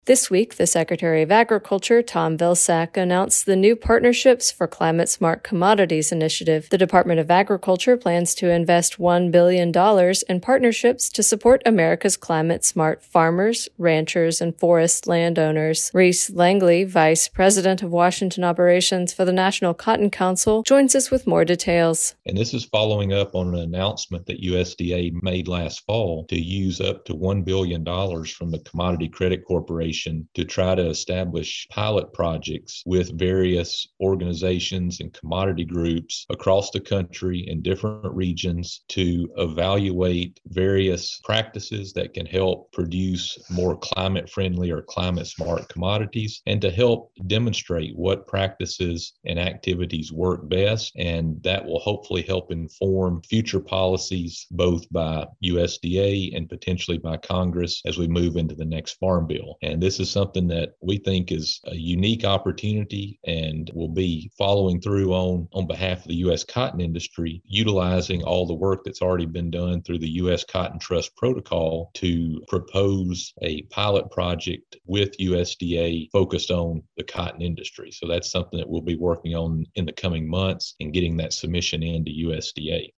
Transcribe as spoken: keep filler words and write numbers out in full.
This week, the Secretary of Agriculture, Tom Vilsack, announced the new Partnerships for Climate-Smart Commodities initiative. The Department of Agriculture plans to invest one billion dollars in partnerships to support America's climate-smart farmers, ranchers, and forest landowners. Reese Langley, Vice President of Washington Operations for the National Cotton Council, joins us with more details. And this is following up on an announcement that U S D A made last fall to use up to one billion dollars from the Commodity Credit Corporation to try to establish pilot projects with various organizations and commodity groups across the country in different regions to evaluate various practices that can help produce more climate-friendly or climate-smart commodities and to help demonstrate what practices and activities work best. And that will hopefully help inform future policies, both by U S D A and potentially by Congress as we move into the next Farm Bill. And this is something that we think is a unique opportunity and will be following through on on behalf of the U S cotton industry, utilizing all the work that's already been done through the U S Cotton Trust Protocol to propose a pilot project with U S D A focused on the cotton industry. So that's something that we'll be working on in the coming months and getting that submission into U S D A.